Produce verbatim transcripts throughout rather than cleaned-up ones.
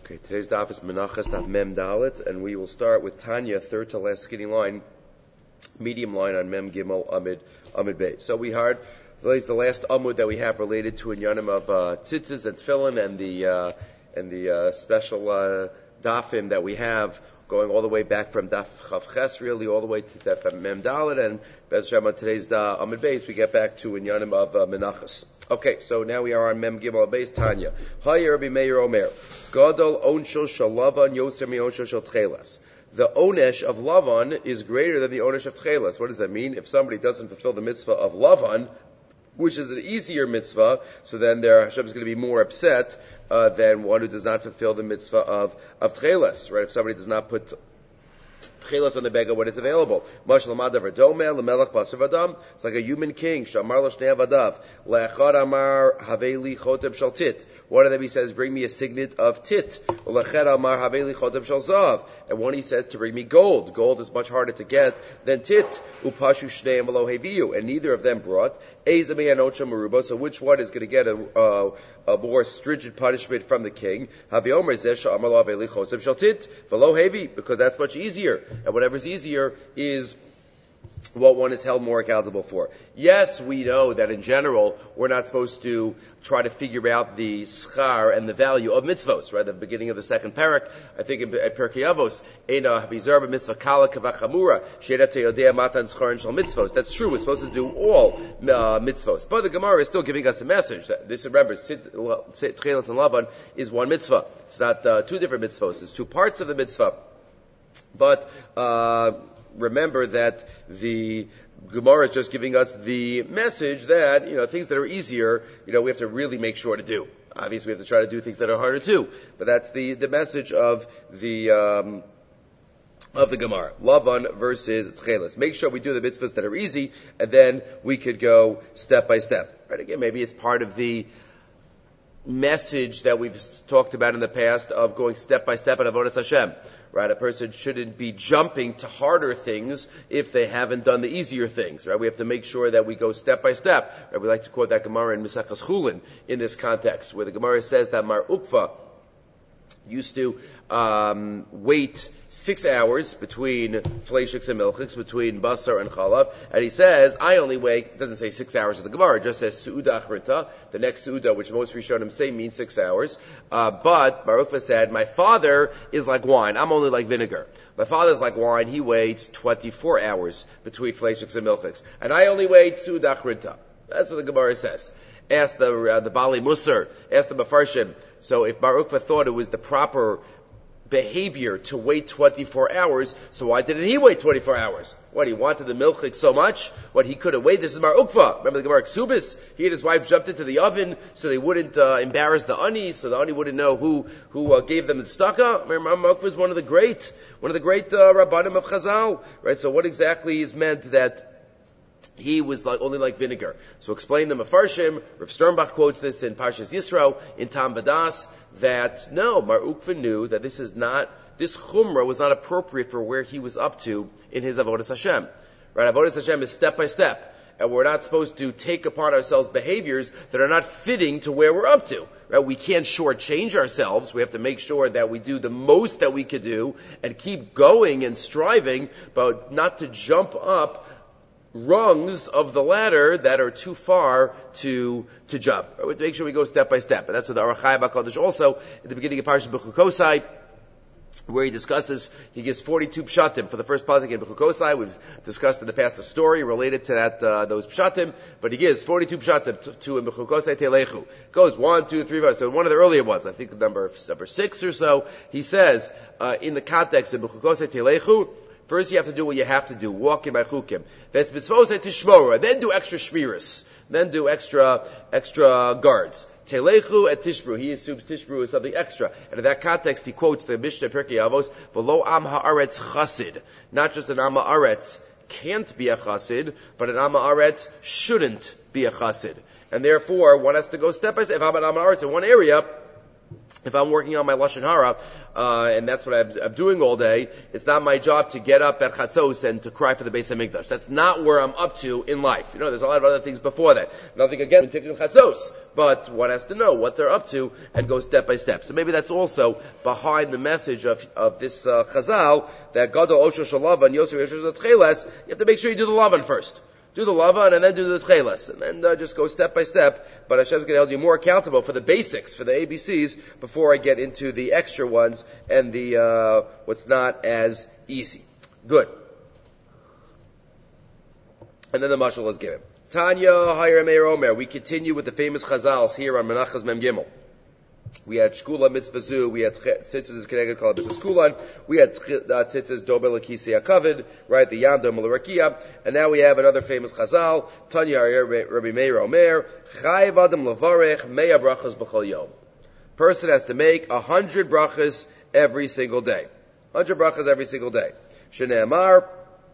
Okay, today's daf is Menachas daf Mem Dalet, and we will start with Tanya, third to last skinny line, medium line on Mem Gimel Amid Amid Bey. So we heard today's the last Amud that we have related to Inyanim of uh, Tzitzis and Tefillin and the uh, and the uh, special uh, dafim that we have going all the way back from Daf Chav Ches, really all the way to Daf Mem Dalet, and Bez Hashem on today's da Amid Beis we get back to Inyanim of uh, Menachas. Okay, so now we are on Mem Gimel Beis Tanya. Hi, Rabbi Meir Omer. Gadol onsho shel Lavan yoser mi onsho shel Tchelas. The onesh of Lavan is greater than the onesh of Tchelas. What does that mean? If somebody doesn't fulfill the mitzvah of Lavan, which is an easier mitzvah, so then their Hashem is going to be more upset uh, than one who does not fulfill the mitzvah of of Tchelas. Right? If somebody does not put Tchelas on the bega when it's available. It's like a human king. Shamar l'shnei avadav. Le'echad amar haveli chotem shel tit. One of them he says, bring me a signet of tit. Le'echad amar haveli chotem shel zav. And one he says to bring me gold. Gold is much harder to get than tit. Upashu shneim v'lo heviu. And neither of them brought. Eza me'anocha meruba. So which one is going to get a, uh, a more stringent punishment from the king? Havi omer zeh sha'amar lo haveli chotem shel tit. V'lo hevi. Because that's much easier. And whatever's easier is what one is held more accountable for. Yes, we know that in general, we're not supposed to try to figure out the schar and the value of mitzvos, right? At the beginning of the second parak, I think at Perkei Avos, Eina Havizar mitzvah kala kavachamura, she'eda teyodea matan schar shel mitzvos. That's true. We're supposed to do all uh, mitzvos. But the Gemara is still giving us a message. That this, remember, Tchelas and Lavan is one mitzvah. It's not uh, two different mitzvos. It's two parts of the mitzvah. But uh, remember that the Gemara is just giving us the message that, you know, things that are easier, you know, we have to really make sure to do. Obviously, we have to try to do things that are harder too. But that's the, the message of the um, of the Gemara. Lavan versus Tchelas. Make sure we do the mitzvahs that are easy, and then we could go step by step. Right? Again, maybe it's part of the message that we've talked about in the past of going step by step in Avodas Hashem. Right? A person shouldn't be jumping to harder things if they haven't done the easier things. Right? We have to make sure that we go step by step. Right? We like to quote that Gemara in Maseches Chulin in this context, where the Gemara says that Mar Ukva used to um, wait six hours between fleishiks and milchiks, between basar and chalav, and he says, I only wait, it doesn't say six hours of the Gemara, it just says su'uda achrita, the next su'uda, which most Rishonim say means six hours, uh, but Baruch said, my father is like wine, I'm only like vinegar. My father's like wine, he waits twenty-four hours between fleishiks and milchiks, and I only wait su'uda achrita. That's what the Gemara says. Ask the, uh, the Bali Musar, ask the Mefarshim. So if Baruch thought it was the proper behavior to wait twenty-four hours, so why didn't he wait twenty-four hours? What, he wanted the milchik so much? What, he could have waited? This is Mar Ukva. Remember the Gemara Ksubis? He and his wife jumped into the oven so they wouldn't uh, embarrass the ani, so the ani wouldn't know who who uh, gave them the tzedakah. Remember, Mar Ukva is one of the great, one of the great uh, Rabbanim of Chazal, right? So what exactly is meant that he was like, only like vinegar? So explain the Mefarshim. Rav Sternbach quotes this in Parshas Yisro, in Tam Vadas, that no, Mar Ukva knew that this is not, this chumrah was not appropriate for where he was up to in his Avodas Hashem. Right? Avodas Hashem is step by step. And we're not supposed to take upon ourselves behaviors that are not fitting to where we're up to. Right? We can't shortchange ourselves. We have to make sure that we do the most that we could do and keep going and striving, but not to jump up rungs of the ladder that are too far to to jump. We have to make sure we go step by step. And that's what the Aruch Chai HaKadosh also, at the beginning of Parashat Bechukosai, where he discusses, he gives forty-two pshatim for the first pasuk in Bechukosai. We've discussed in the past a story related to that, uh, those pshatim, but he gives forty-two pshatim to, to in Bechukosai Telechu. Goes one, two, three, five. So in one of the earlier ones, I think the number, number six or so, he says, uh, in the context of Bechukosai Telechu, first you have to do what you have to do. Walk in my chukim. That's mitzvos tishmora. Then do extra shmiras. Then do extra, extra guards. Telechu et tishbru. He assumes tishbru is something extra. And in that context, he quotes the Mishnah Perkei Avos, V'lo am ha'aretz chasid. Not just an am ha'aretz can't be a chasid, but an am ha'aretz shouldn't be a chasid. And therefore, one has to go step by step. If I'm an am ha'aretz in one area, If I'm working on my Lashon Hara, uh, and that's what I'm, I'm doing all day, it's not my job to get up at Chatzos and to cry for the Beis HaMikdash. That's not where I'm up to in life. You know, there's a lot of other things before that. Nothing against Tikkun Chatzos, but one has to know what they're up to and go step by step. So maybe that's also behind the message of, of this, uh, Chazal, that Gadol Osho Shalavan, Yosef Yosef Tcheles, you have to make sure you do the Lavan first. Do the Lavan and then do the Tcheles. And then uh, just go step by step. But Hashem's going to hold you more accountable for the basics, for the A B Cs, before I get into the extra ones and the uh, what's not as easy. Good. And then the mashal is given. Tanya Hayir Meir Omer. We continue with the famous Chazals here on Menachas Mem Gimel. We had Shkula Mitzvah Zu, we had Tzitzis Keneged Kol Mitzvah Skulan, we had Tzitzis Dobel Akisi Akavid, right, the Yam Dobel Rakia, and now we have another famous Chazal, Tanya Rabbi Meir Omer, Chayiv Adam Levarech Meya Brachas B'chol Yom. Person has to make a hundred brachas every single day. Hundred brachas every single day. Shnei Amar,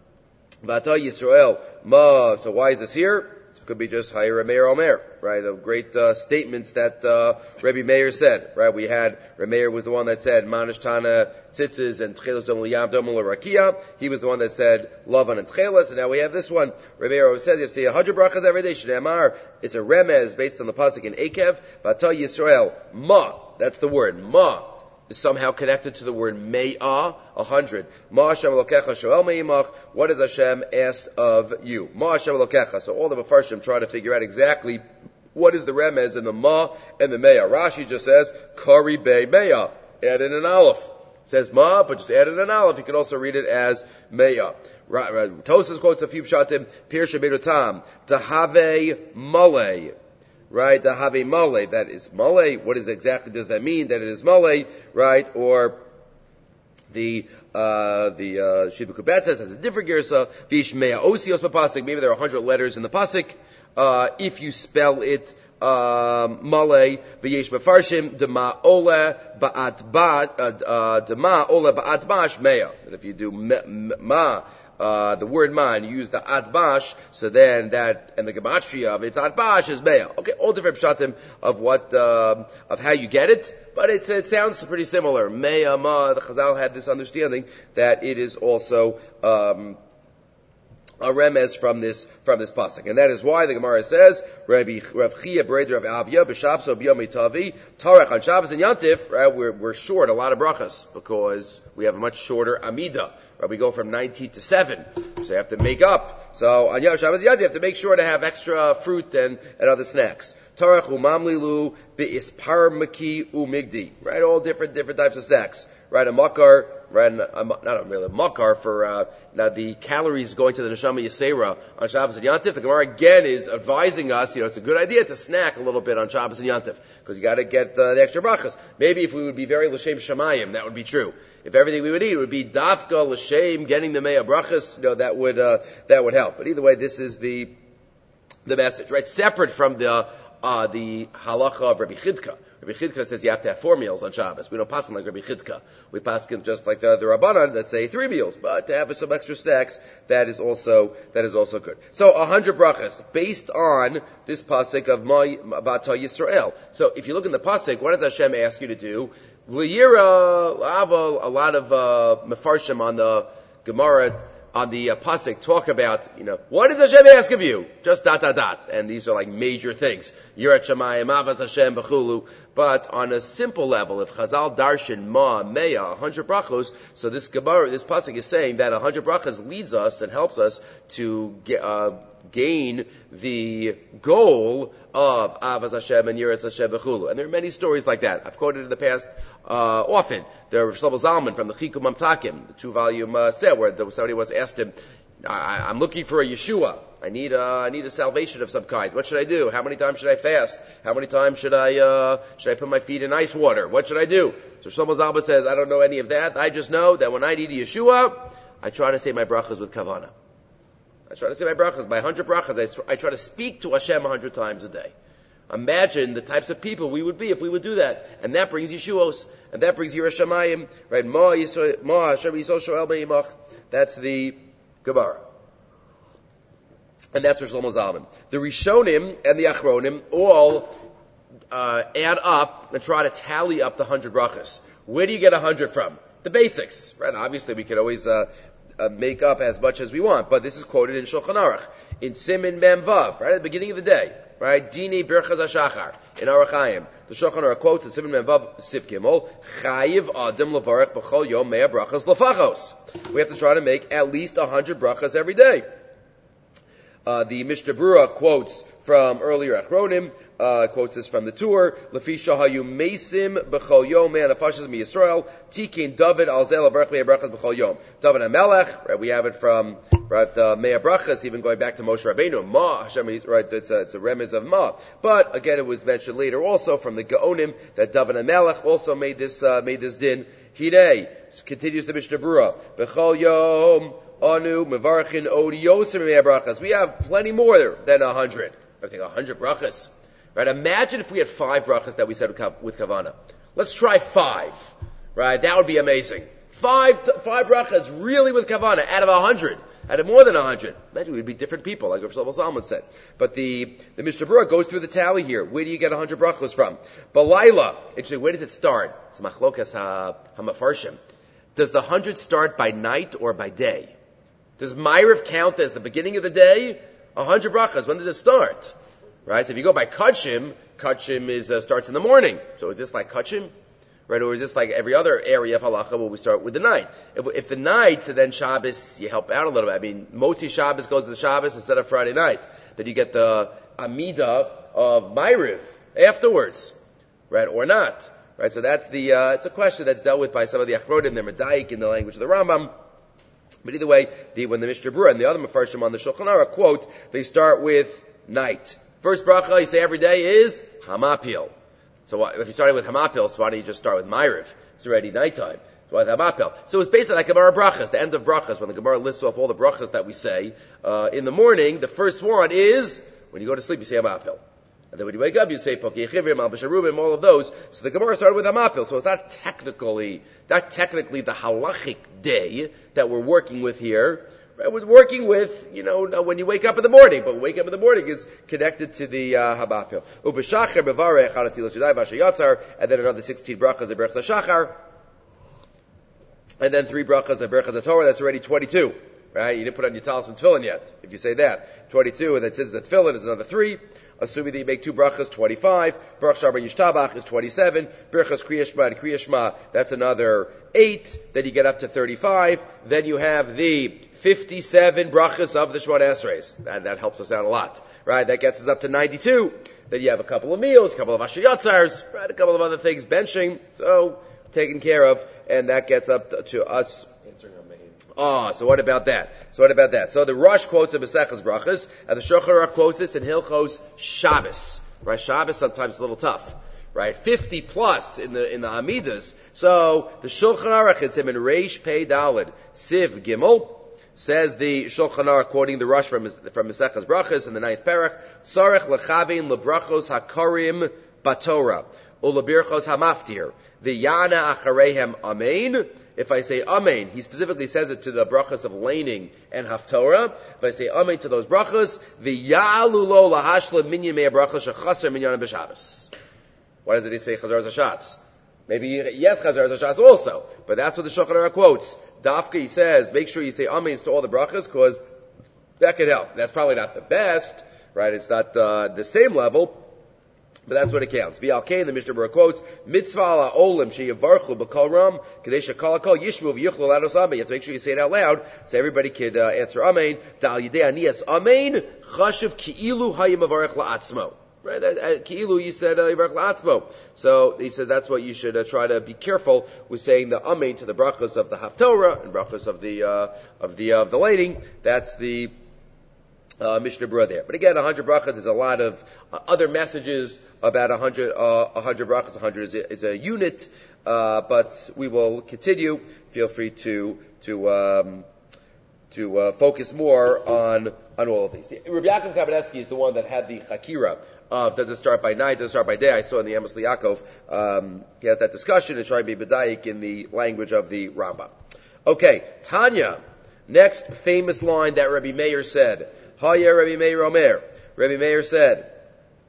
V'ata Yisrael Ma. So why is this here? Could be just Hayir Meir Omer, right? The great uh, statements that uh, Rabbi Meir said, right? We had Rabbi Meir was the one that said Manish Tana Tzitzis and Tchelos Domel Yam Domel Rakia. He was the one that said Lavan and Tchelos, and now we have this one. Rabbi Meir says you have to say a hundred brachas every day. Shnei Amar. It's a remez based on the pasuk in Ekev. V'ata Yisrael Ma. That's the word Ma. Is somehow connected to the word Me'ah, a hundred. Ma Hashem Elokecha Shoel Me'imach. What has Hashem asked of you? Ma Hashem Elokecha. So all the Mefarshim try to figure out exactly what is the remez in the Ma and the Me'ah. Rashi just says, Kari Be Me'ah. Add in an aleph. It says Ma, but just add in an aleph. You can also read it as Me'ah. Tosas quotes a few pshatim, Pir Shebedotam, Tahave Malay. Right, the Have Male, that is Male. What is exactly does that mean? That it is Male, right? Or the uh the uh Shiva Kubet says has a different girsa. Vishmea Osios Pasik. Maybe there are a hundred letters in the pasuk. Uh, if you spell it um, Male, v'yesh mefarshim dema ole ba'at ba dema ole ba'at bash mea. And if you do ma. Uh, the word man, you use the atbash, so then that, and the gematria of it's atbash is mea. Okay, all different pshatim of what, um, of how you get it, but it's, it sounds pretty similar. Mea, ma, the Chazal had this understanding that it is also, um, a remez from this from this pasuk, and that is why the Gemara says Rabbi Rav Chia Breder Rav Avia b'Shabso b'Yom Tavi Tarech on Shabbos and Yantif. Right, we're we're short a lot of brachas because we have a much shorter Amida. Right, we go from nineteen to seven, so you have to make up. So on Yom Shabbos and Yantif, you have to make sure to have extra fruit and, and other snacks. Tarech umamlilu be'ispar maki umigdi. Right, all different different types of snacks. Right, a makar. Right, a, not a really a makar for uh, now the calories going to the neshama yisera on Shabbos and Yantif. The Gemara again is advising us, you know, it's a good idea to snack a little bit on Shabbos and Yantif because you got to get uh, the extra brachas. Maybe if we would be very l'shem shamayim, that would be true. If everything we would eat would be dafka l'shem, getting the me'ah brachas, you know, that would uh, that would help. But either way, this is the the message, right? Separate from the uh, the halacha of Rabbi Chidka. Rabbi Chidka says you have to have four meals on Shabbos. We don't pass them like Rabbi Chidka. We pass them just like the, the Rabbanan that say three meals. But to have some extra snacks, that is also, that is also good. So, a hundred brachas, based on this pasuk of Ma Vata Yisrael. So, if you look in the pasuk, what does Hashem ask you to do? L'yira, I have a, a lot of, uh, mefarshim on the Gemara, on the uh, pasuk talk about, you know, what does Hashem ask of you? Just dot, dot, dot. And these are like major things. Yirat Shamayim, Avas Hashem, B'chulu. But on a simple level, if Chazal Darshan, Ma, Mea, a hundred brachos, so this Gemara, this pasuk is saying that a hundred brachos leads us and helps us to get, uh, gain the goal of Avas Hashem and Yirat Hashem, B'chulu. And there are many stories like that. I've quoted in the past Uh, often. There was Shlomo Zalman from the Chikum Mamtakim, the two-volume uh, set, where somebody was asked him, I, I'm looking for a Yeshua. I need a, I need a salvation of some kind. What should I do? How many times should I fast? How many times should I, uh, should I put my feet in ice water? What should I do? So Shlomo Zalman says, I don't know any of that. I just know that when I need a Yeshua, I try to say my brachas with kavana. I try to say my brachas, my hundred brachas. I, I try to speak to Hashem a hundred times a day. Imagine the types of people we would be if we would do that. And that brings Yeshuos. And that brings Yiras Shamayim. Right? Ma Yisrael, Ma Hashem Yisrael Shoel Me'imach. That's the Gemara. And that's for Shlomo Zalman. The Rishonim and the Achronim all uh, add up and try to tally up the hundred brachas. Where do you get a hundred from? The basics, right? Obviously, we could always uh, uh, make up as much as we want, but this is quoted in Shulchan Aruch, in Simin Mem Vav, right at the beginning of the day, right? Dini Birchas HaShachar, in Aruch Chaim. The Shulchan Aruch quotes in Simin Mem Vav, Sif Gimel, Chayiv Adam Levarech B'chol Yom Mea Brachas Lefachos. We have to try to make at least a hundred brachas every day. Uh, the Mishnah Berurah quotes from earlier Achronim, uh, quotes this from the tour, Lefi shahayu mesim b'chol yom me'an afashas mi-Yisrael, tikin David al zel avarach me'ah brachas b'chol yom. David HaMelech, right, we have it from, right, uh, me'ah brachas, even going back to Moshe Rabbeinu, Ma, Hashem, right, it's a, it's a remez of Ma. But, again, it was mentioned later also from the Gaonim, that David HaMelech also made this, uh, made this din. Hidei, continues the Mishnah Berurah, b'chol yom, Anu, Mevarchin, Odiosim, Me'ah brachas. We have plenty more than a hundred. I think a hundred brachas. Right? Imagine if we had five brachas that we said with Kavana. Let's try five. Right? That would be amazing. Five, five brachas really with Kavana out of a hundred. Out of more than a hundred. Imagine we'd be different people, like Rav Shlomo Zalman said. But the, the Mishnah Berurah goes through the tally here. Where do you get a hundred brachas from? Balayla. Actually, where does it start? It's Machlokas HaMafarshim. Does the hundred start by night or by day? Does Ma'ariv count as the beginning of the day? A hundred brachas. When does it start? Right? So if you go by Kachim, Kachim is, uh, starts in the morning. So is this like Kachim? Right? Or is this like every other area of halacha where we start with the night? If, if the night, so then Shabbos, you help out a little bit. I mean, Moti Shabbos goes to the Shabbos instead of Friday night. Then you get the Amida of Ma'ariv afterwards. Right? Or not. Right? So that's the, uh, it's a question that's dealt with by some of the Achronim, they're Medaik in the language of the Rambam. But either way, the, when the Mishnah Berurah and the other Mefarshim on the Shulchan Aruch quote, they start with night. First bracha you say every day is Hamapil. So if you started with Hamapil, so why don't you just start with Ma'ariv? It's already nighttime. So why Hamapil? So it's basically like Gemara brachas, the end of brachas, when the Gemara lists off all the brachas that we say uh, in the morning. The first one is when you go to sleep, you say Hamapil. And then when you wake up, you say Pokei Chivrim, Al B'Sharubim, all of those. So the Gemara started with Hamapil. So it's not technically, not technically the halachic day that we're working with here. Right? We're working with, you know, when you wake up in the morning. But wake up in the morning is connected to the uh, Hamapil. Ubeshacher Bevarech Hanatilas Yudai Vashayatzar, and then another sixteen brachas of Berachas HaShachar, and then three brachas of Berachas HaTorah. That's already twenty-two. Right? You didn't put on your talis and tefillin yet. If you say that, twenty-two, and then since it's tefillin, is another three. Assuming that you make two brachas, twenty-five. Baruch Shabbat Yishtabach is twenty-seven. Birchas Kriya Shema and Kriya Shema, that's another eight. Then you get up to thirty-five. Then you have the fifty-seven brachas of the Shemona Esrei. That, that helps us out a lot. Right? That gets us up to ninety-two. Then you have a couple of meals, a couple of Ashayatzars, right? A couple of other things, benching. So, taken care of. And that gets up to, to us. Ah, oh, so what about that? So what about that? So the Rosh quotes in Maseches Brachas, and the Shulchan Aruch quotes this in Hilchos Shabbos. Right? Shabbos sometimes a little tough. Right? Fifty plus in the in the Amidas. So the Shulchan Aruch, it's him in Reish Pei Daled Siv Gimel, says the Shulchan Aruch quoting the Rosh from from Maseches Brachas in the ninth parak, Tzarech lechavin lebrachos hakarim batorah ulabirchos hamaftir the yana achareihem amen. If I say Amen, he specifically says it to the brachas of laning and haftorah. If I say Amen to those brachas, v'ya'alu lo lahashla minyan me'ah brachas shechaser minyan b'Shabbos. Why doesn't he say Chazar Zashatz? Maybe, yes, Chazar Zashatz also. But that's what the Shulchan Aruch quotes. Dafka, he says, make sure you say Amen to all the brachas, because that could help. That's probably not the best, right? It's not uh, the same level. But that's what it counts. V'alkein, the Mishnah Berurah quotes, Mitzvah ala olim sheyavarchu b'kol ram, kadei shekal hakol yishvu v'yuchlu lados amen. You have to make sure you say it out loud, so everybody could uh, answer amen. Da'al yidei aniyas amen, chashuv ki'ilu hayim avarech la'atzmo. Right? Uh, ki'ilu, you said avarech la'atzmo. So he said that's what you should uh, try to be careful with saying the amen to the brachas of the haftorah and brachas of the uh, of the uh, of the laning. That's the Uh, Mishnah Berurah there. But again, a hundred brachas, there's a lot of uh, other messages about a hundred, uh, a hundred brachas. A hundred is a, is a unit, uh, but we will continue. Feel free to, to, um, to, uh, focus more on, on all of these. Rav Yaakov Kamenetsky is the one that had the chakira of, does it start by night, does it start by day? I saw in the Amos Liakov, um, he has that discussion and trying to be bedayik in the language of the Rambam. Okay, Tanya. Next famous line that Rabbi Meir said. Haya Rabbi Meir Omer. Rabbi Meir said,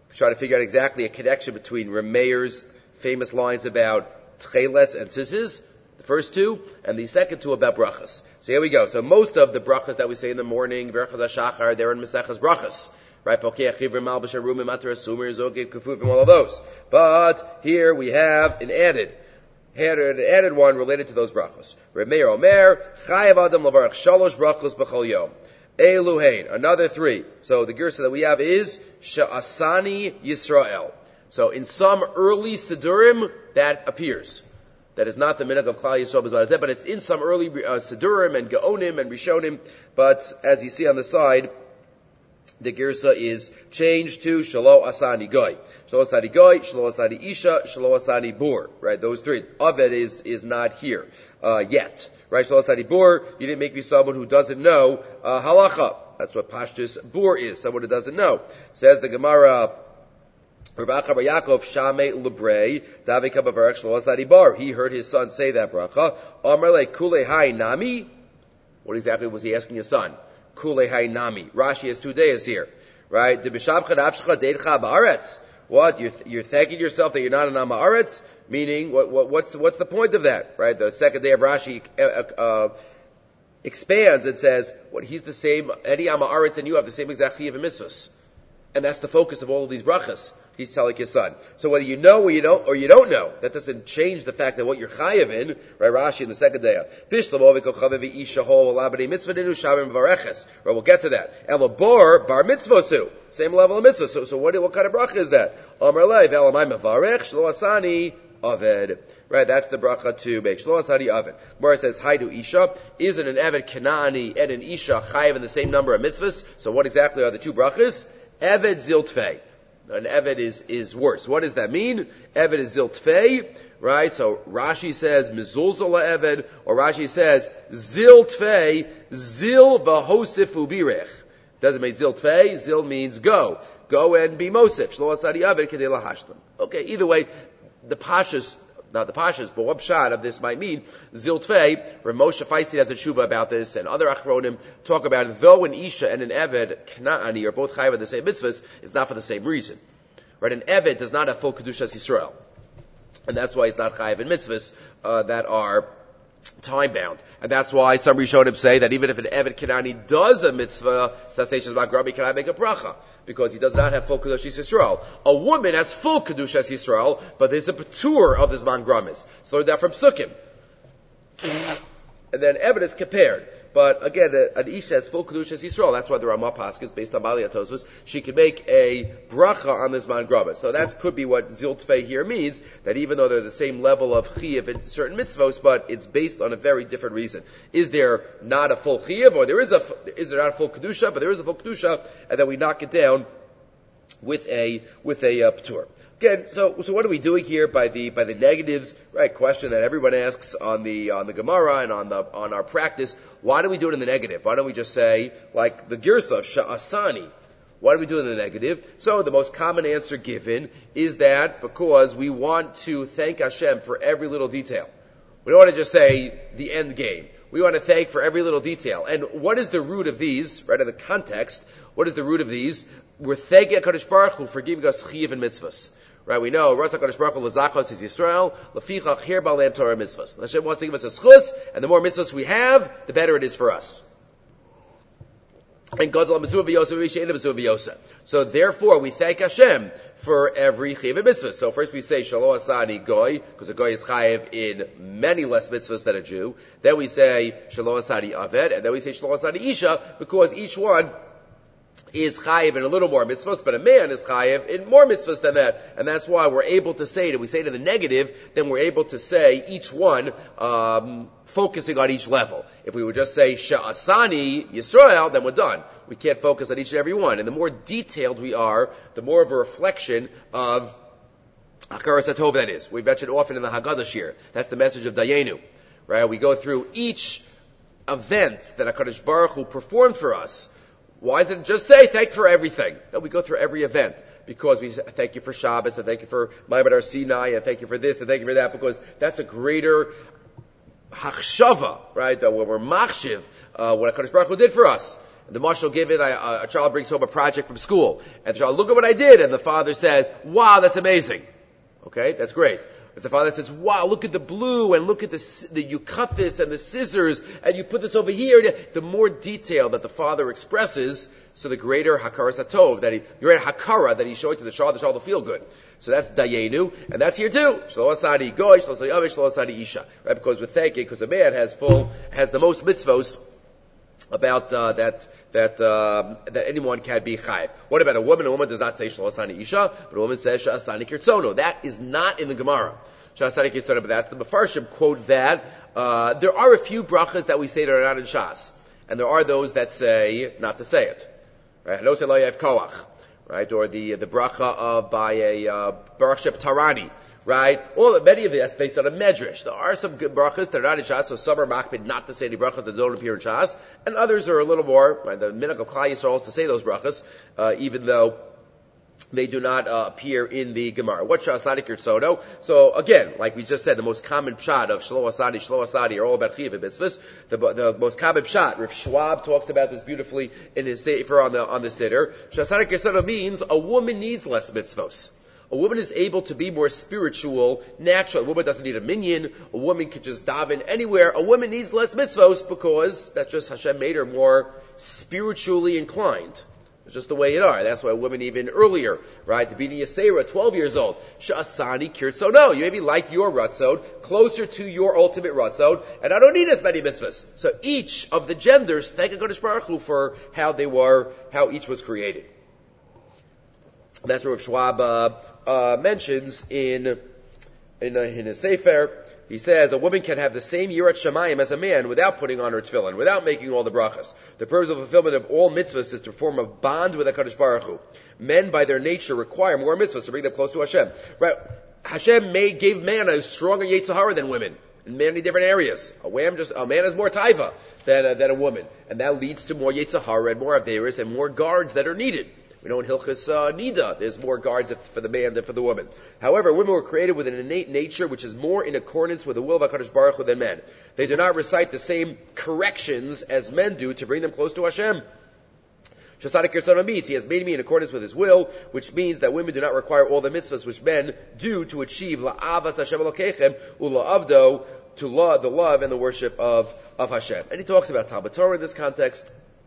try to figure out exactly a connection between Rameir's famous lines about tcheles and tzitzis, the first two, and the second two about brachas. So here we go. So most of the brachas that we say in the morning, Berachas HaShachar, they're in Maseches Brachas. Right? Pokei Achivrim, Malbash Harumim, Matar Asumir, Zogid, Kufufim, all of those. But here we have an added, added, added one related to those brachas. Rameir Omer, Chayav Adam Lavarach Shalosh Brachas B'chol Yom. Eluhain, another three. So the girsa that we have is Sha'asani Yisrael. So in some early Sidurim, that appears. That is not the minhag of Klal Yisrael, but it's in some early uh, Sidurim and Gaonim and Rishonim. But as you see on the side, the girsa is changed to Shalo Asani Goy. Shalo Asani Goy, Shalo Asani Isha, Shalo Asani Bur. Right, those three. Aved is, is not here, uh, yet. Right, Shalo Asani Bur, you didn't make me someone who doesn't know, uh, halacha. That's what Pashtus Bur is, someone who doesn't know. Says the Gemara, Rav Bar Yaakov Shame Lebrei Davi Kabavarach Shlo Asadi Bar. He heard his son say that bracha. Amar le Kule Hai Nami. What exactly was he asking his son? Kule Hai Nami. Rashi has two days here, right? De B'Shabcha Nafshcha Deidcha Ba'aretz. What you're you're thanking yourself that you're not an Am Haaretz? Meaning, what, what what's what's the point of that, right? The second day of Rashi uh, uh, expands and says, what he's the same Edi Am Haaretz and you have the same exact chiyuv and mitzvahs, and that's the focus of all of these brachas. He's telling his son. So whether you know or you don't, or you don't know, that doesn't change the fact that what you're chayav in, right? Rashi in the second day. Right, we'll get to that. Elabor bar mitzvosu, same level of mitzvah. So, so what, what kind of bracha is that? Amar leiv elamai mevarech shlo asani aved. Right, that's the bracha to make shlo asani aved. Where it says haidu isha, isn't an eved Kenani and an isha chayav in the same number of mitzvahs? So what exactly are the two brachas? Eved ziltfei. An Eved is, is worse. What does that mean? Eved is ziltfei, right? So Rashi says mizulzul Eved, or Rashi says ziltfei, zil v'hosif ubirech. Doesn't mean ziltfei, zil means go. Go and be mosif. Shlo asadi Eved kedei lahashlam. Okay, either way, the pashas, not the pashas, but what shot of this might mean, ziltfei, Ramosha Faisi has a tshuva about this, and other achronim talk about it, though an Isha and an Eved, Kna'ani, are both chayav in the same mitzvahs, it's not for the same reason. Right, an Eved does not have full Kedushas Yisrael. And that's why it's not chayav in mitzvahs, uh, that are time-bound. And that's why some Rishonim say that even if an Eved Kna'ani does a mitzvah, Saseish Magrabi cannot make a bracha, because he does not have full Kedushas Yisrael. A woman has full Kedushas Yisrael, but there's a patur of the Zman Gramis. So learn that from Sukkim. And then Eved is compared. But again, an Isha has full Kedushas Yisrael. That's why the Ramah Paskins, based on Bali Atosvos, she can make a bracha on this Zman Gramis. So that could be what Ziltfei here means, that even though they're the same level of Chiyav in certain mitzvos, but it's based on a very different reason. Is there not a full Chiyav, or there is a, is there not a full Kedusha, but there is a full Kedusha, and then we knock it down with a, with a uh, patur. Again, so so what are we doing here by the by the negatives? Right, question that everyone asks on the on the Gemara and on the on our practice. Why do we do it in the negative? Why don't we just say like the Girsa Sha'asani? Why do we do it in the negative? So the most common answer given is that because we want to thank Hashem for every little detail. We don't want to just say the end game. We want to thank for every little detail. And what is the root of these? Right in the context, what is the root of these? We're thanking HaKadosh Baruch Hu for giving us chiyuv and mitzvahs. Right, we know, Rasa Kadosh Baruch Hu L'Zachos is Yisrael, L'fichach Her Ba'Lam Torah Mitzvahs. Hashem wants to give us a schus, and the more mitzvahs we have, the better it is for us. And Godel HaMezuvah V'Yosef V'Yishein HaMezuvah V'Yosef. So therefore, we thank Hashem for every chiv and mitzvah. So first we say Shalo Asani Goy, because a Goy is chayiv in many less mitzvahs than a Jew. Then we say Shalo Asani Aved, and then we say Shalo Asani Isha, because each one is chayiv in a little more mitzvahs, but a man is chayiv in more mitzvahs than that. And that's why we're able to say it. If we say it in the negative, then we're able to say each one, um, focusing on each level. If we would just say Sha'asani Yisrael, then we're done. We can't focus on each and every one. And the more detailed we are, the more of a reflection of Hakaras HaTov that is. We mentioned often in the Haggadah Shir. That's the message of Dayenu. Right? We go through each event that HaKadosh Baruch Hu performed for us. Why doesn't it just say thanks for everything? No, we go through every event because we thank you for Shabbos and thank you for Ma'amad Har Sinai and thank you for this and thank you for that, because that's a greater hachshava, right? Uh, when we're machshiv, uh, what HaKadosh Baruch Hu did for us. The mashal given, a, a child brings home a project from school, and the child, look at what I did, and the father says, wow, that's amazing. Okay, that's great. If the father says, wow, look at the blue, and look at the, the, you cut this, and the scissors, and you put this over here, the more detail that the father expresses, so the greater hakara satov, that he, the greater hakara that he's showing to the child, the child will feel good. So that's dayenu, and that's here too. Shlo asadi goy, shlo asadi avish, shlo asadi isha. Right? Because we're thanking, because a man has full, has the most mitzvos about uh, that that um, that anyone can be chayiv. What about a woman? A woman does not say shlo asani isha, but a woman says shasani kirtzono. That is not in the Gemara. Shasani kirtzono, but that's the Mefarshim quote that. Uh, there are a few brachas that we say that are not in Shas, and there are those that say not to say it. Right? No say lo yav koach. Right, or the the bracha of by a uh, Baruch Shep Tarani, right? Well, many of that's based on a medrash. There are some good brachas that are not in Shas, so some are makbid not to say any brachas that don't appear in Shas, and others are a little more. Right, the minhag of Klal Yisrael is to say those brachas, uh, even though they do not uh, appear in the Gemara. What Shas Sadi Kirtzono? So again, like we just said, the most common pshat of Shlo Asadi, Shlo Asadi are all about Chiyav and Mitzvahs. The, the most common pshat, Rav Schwab talks about this beautifully in his Sefer on the on the Siddur. Shas Sadi Kirtzono means a woman needs less mitzvos. A woman is able to be more spiritual, natural. A woman doesn't need a minyan. A woman can just daven anywhere. A woman needs less mitzvos because that's just Hashem made her more spiritually inclined. It's just the way it are. That's why women even earlier, right? The Bini Yisera, twelve years old. Sha'asani kirtzo. No, you maybe like your ratzon, closer to your ultimate ratzon, and I don't need as many mitzvahs. So each of the genders thank HaKadosh Baruch Hu for how they were, how each was created. That's what Rav Schwab uh, uh, mentions in in, uh, in his Sefer. He says a woman can have the same Yirat Shamayim as a man without putting on her tefillin, without making all the brachas. The purpose of fulfillment of all mitzvahs is to form a bond with HaKadosh Baruch Hu. Men, by their nature, require more mitzvahs to bring them close to Hashem. Right? Hashem made, gave man a stronger Yetzer Hara than women in many different areas. A, wham just, a man has more taiva than, uh, than a woman. And that leads to more Yetzer Hara and more Averis and more guards that are needed. We know in Hilchas uh, Nida, there's more guards for the man than for the woman. However, women were created with an innate nature which is more in accordance with the will of HaKadosh Baruch Hu than men. They do not recite the same corrections as men do to bring them close to Hashem. Shasadik Kirtzona means he has made me in accordance with his will, which means that women do not require all the mitzvahs which men do to achieve la'avas Hashem Elokeichem ula'avdo, to love, the love and the worship of, of Hashem. And he talks about Talmud Torah in this context.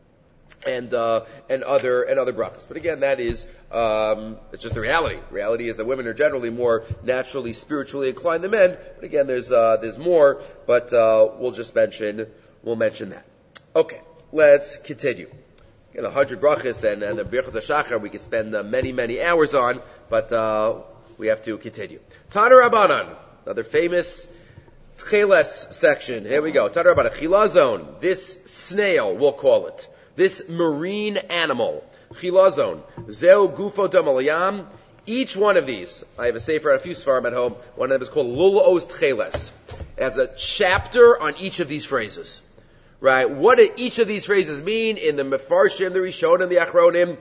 And uh, and other and other brachas, but again, that is um, it's just the reality. The reality is that women are generally more naturally spiritually inclined than men. But again, there's uh, there's more, but uh, we'll just mention we'll mention that. Okay, let's continue. Again, a hundred brachas and, and the Birchos HaShachar we could spend uh, many many hours on, but uh, we have to continue. Tana Rabbanan, another famous Tcheles section. Here we go. Tana Rabbanan, Chilazon. This snail, we'll call it. This marine animal, chilazon, zeu gufo damalayam. Each one of these, I have a sefer at a few svarim at home. One of them is called Lulaos Tcheles. It has a chapter on each of these phrases, right? What do each of these phrases mean in the Mefarshim, the Rishonim, the Achronim?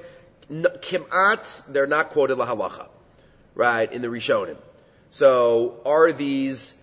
Kimat, they're not quoted lahalacha, right? In the Rishonim. So are these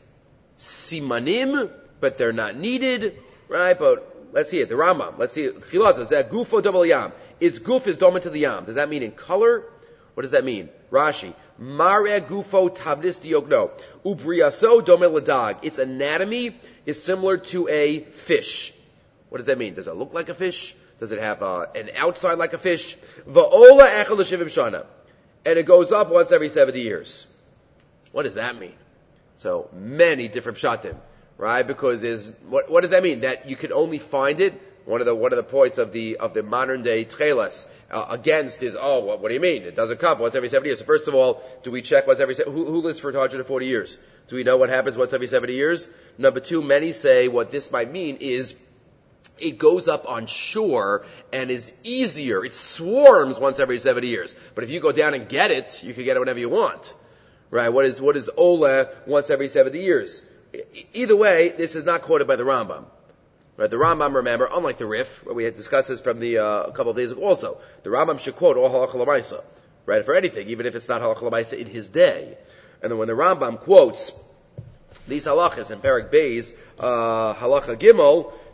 simanim, but they're not needed, right? But let's see it. The Rambam. Let's see it. Chilazah. Zeh gufo double yam. Its guf is dominant to the yam. Does that mean in color? What does that mean? Rashi. Mare gufo tabnis diogno. Ubriaso dome ladag. Its anatomy is similar to a fish. What does that mean? Does it look like a fish? Does it have uh, an outside like a fish? Va'ola echel l'shivim shana. And it goes up once every seventy years. What does that mean? So many different pshatim. Right, because there's what, what does that mean? That you can only find it. One of the one of the points of the of the modern day tcheles uh, against is oh what, what do you mean? It doesn't come once every seventy years. So first of all, do we check once every who, who lives for one hundred forty years? Do we know what happens once every seventy years? Number two, many say what this might mean is it goes up on shore and is easier. It swarms once every seventy years. But if you go down and get it, you can get it whenever you want. Right? What is what is ola once every seventy years? Either way, this is not quoted by the Rambam. Right? The Rambam, remember, unlike the Rif, where we had discussed this from the uh, a couple of days ago also, the Rambam should quote all halakha l'maisa, right? For anything, even if it's not halakha l'maisa in his day. And then when the Rambam quotes these halachas in Perek Beis, uh, halacha Gimel,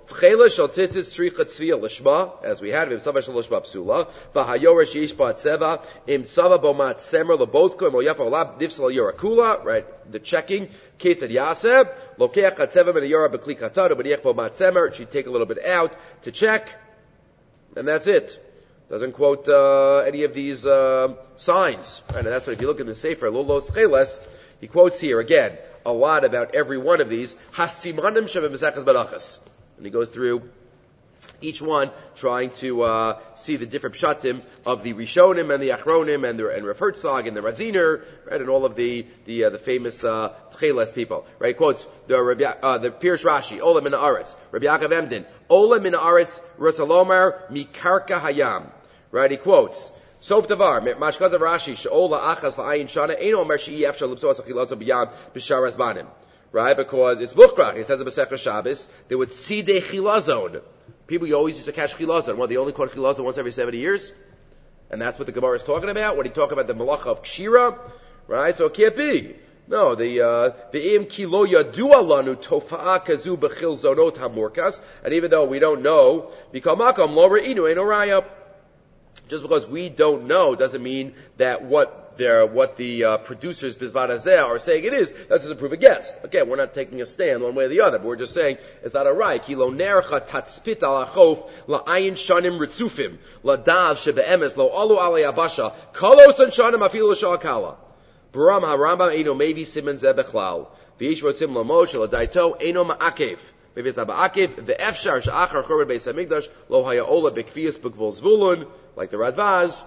Tchela shel tzitzis tzricha tzviya lishma, as we had, im tzava shel lishma psula, v'hayoresh yish ba'atzeva, im tzava bomat semer lebotko, im oyafa olab nifsal yorakula, right, the checking, ketzad yaseh, lokeach hatzeva min yora b'kli katan, u'b'niech bomat semer, she'd take a little bit out to check, and that's it. Doesn't quote uh, any of these uh, signs. Right? And that's what, if you look in the Sefer, Lulos Cheles, he quotes here, again, a lot about every one of these. Hasimanim sheva Mesechus Barachas. And he goes through each one, trying to uh, see the different pshatim of the Rishonim and the Achronim and the and Rav Herzog and the Radziner, right, and all of the the uh, the famous uh, Tcheles people. Right, he quotes the Rabbi, uh, the Pirush Rashi, Ola min haaretz, Rabbi Yaakov Emden, Ola min haaretz, Rosalomar mikarka hayam. Right, he quotes. Sof davar, mashkaz of Rashi, she'ola achas la'ayin shana, eino omer she'i efshar lipsoas achilazo b'yam b'shar azbanim. Right, because it's mukrach. It says in Masechah Shabbos, they would sidei chilazon. People you always used to catch chilazon. Well, they only caught chilazon once every seventy years, and that's what the Gemara is talking about. When he talk about the malacha of kshira, right? So it can't be. No, the uh, the im kilo yadua lanu tofa'a kazu b'chil zonot hamurkas, and even though we don't know, b'kal makom lo re'inu ein oraya. Just because we don't know doesn't mean that what the what the uh, producers Bizvad Hazeh are saying it is, that doesn't prove against. Again, we're not taking a stand one way or the other, but we're just saying it's not a right. Kilo nercha tatspit al achof la'ayin shanim ritzufim la'dav shebe'emes lo alu alei abasha kalos and shanim afilu shalakala. Baram harambam eino maybe simen zeh bechlal v'ish rotzim lamosh la'daito eino ma'akev. Maybe it's Aba'akev, ve'efshar she'achar chorban beis hamikdash lo haya'ola bekfiyas b'gvul zvulun, like the Radvaz,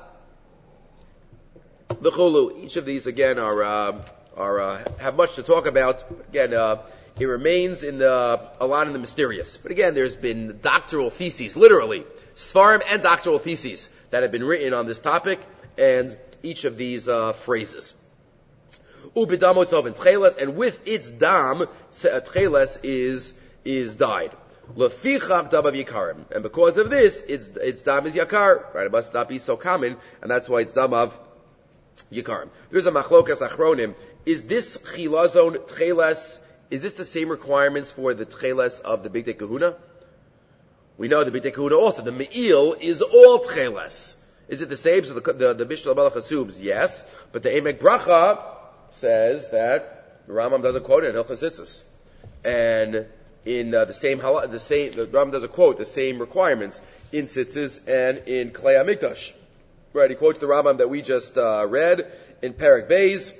the Chulu. Each of these, again, are, uh, are, uh, have much to talk about. Again, uh, it remains in the, a lot in the mysterious. But again, there's been doctoral theses, literally, Svarim and doctoral theses that have been written on this topic, and each of these, uh, phrases. Ubidamot and Tcheles, and with its dam, Tcheles is, is dyed. Lefichach dam of yikarim, and because of this, its its dam is yakar. Right, it must not be so common, and that's why it's dam of yikarim. There's a machlokas achronim. Is this chilazon tcheles? Is this the same requirements for the tcheles of the Bigdei Kahuna? We know the Bigdei Kahuna also. The me'il is all tcheles. Is it the same? So the the, the Mishnah Malach assumes yes, but the Emek Bracha says that the Rambam doesn't quote it in Hilchos Tzitzis, and in uh, the same the same the Rambam does a quote the same requirements in tzitzis and in Klei HaMikdash. Right, he quotes the Rambam that we just uh, read in Perek Beis.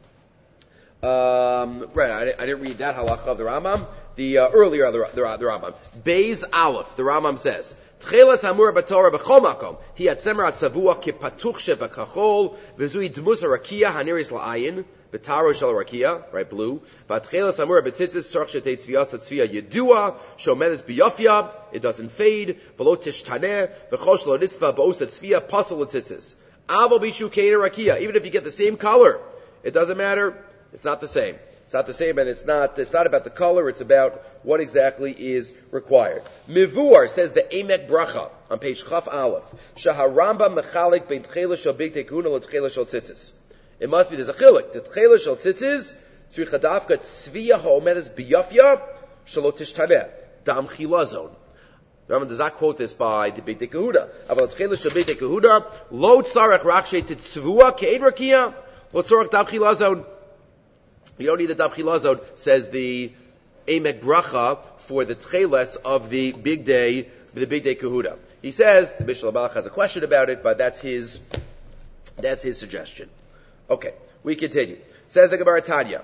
Um, right, I, I didn't read that halacha of the Rambam. The uh, earlier the, the, the Rambam Beis Aleph. The Rambam says Tchelas hamur b'Torah b'chol makom hi atzemer atzavua kipatuch shebakachol v'zui dmus harakia haniris la'ayin. Betaro shel rakia, right, blue. Vatchelas amura betzitzis tzarch shetei tzviyas tzviya yedua shomenes biyafya. It doesn't fade. V'lo tishtaneh v'chosh lo nitzva ba'osa tzviya pasol tzitzis. Avo bishu keina rakia. Even if you get the same color, it doesn't matter. It's not the same. It's not the same, and it's not. It's not about the color. It's about what exactly is required. Mivuar says the Emek Bracha on page Chaf Aleph. Shaharamba mechalik bein tchelas shel bigdei kahuna l'tchelas shel tzitzis. It must be, there's a chilik. The tchelas shel tzitzis, tzricha davka tzviya ha'omedes biyafya, shelo tishtaneh, dam chilazon. The Rambam does not quote this by the Bigdei Kahuna. Aval tchelas shel Bigdei Kahuna, lo tzarech rakshay titzvua ke'ed rakia, lo tzarech dam chilazon. You don't need the dam chilazon, says the Emek Bracha, for the tchelas of the Bigdei, the Bigdei Kahuna. He says, the Mishnah Balach has a question about it, but that's his, that's his suggestion. Okay, we continue. Says the Gemara Tanya.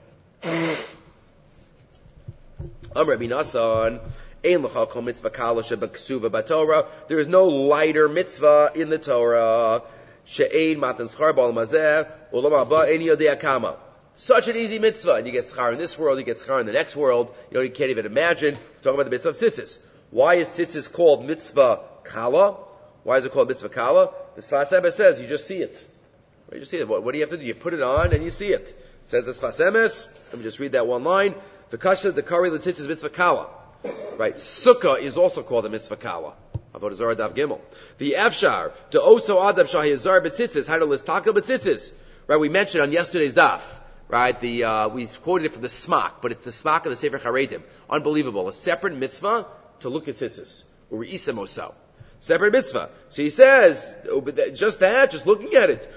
Am Rabbi Nasan, ein l'cha kol mitzvah kala shebaksuva b'Torah. There is no lighter mitzvah in the Torah. She'ein matan schar b'al mazeh ulam haba ein yodei kama. Such an easy mitzvah, and you get schar in this world, you get schar in the next world. You know, you can't even imagine. We're talking about the mitzvah of tzitzis. Why is tzitzis called mitzvah kala? Why is it called mitzvah kala? The Sfas Emes says you just see it. You just see it. What, what do you have to do? You put it on and you see it. It says the Sfas Emes. Let me just read that one line. The kasha, the kari l'tzitzis is mitzvah kala. Right. Sukkah is also called a mitzvah kala. Avodah Zarah Dav Gimel. The Efshar, the Oso Adam Shahiyazar B'tzitzis, how to listaka B'tzitzis. Right. We mentioned on yesterday's daf. Right. The uh, we quoted it from the Smak, but it's the Smak of the Sefer Charedim. Unbelievable. A separate mitzvah to look at tzitzis. Or isemoso. Separate mitzvah. So he says, just that, just looking at it.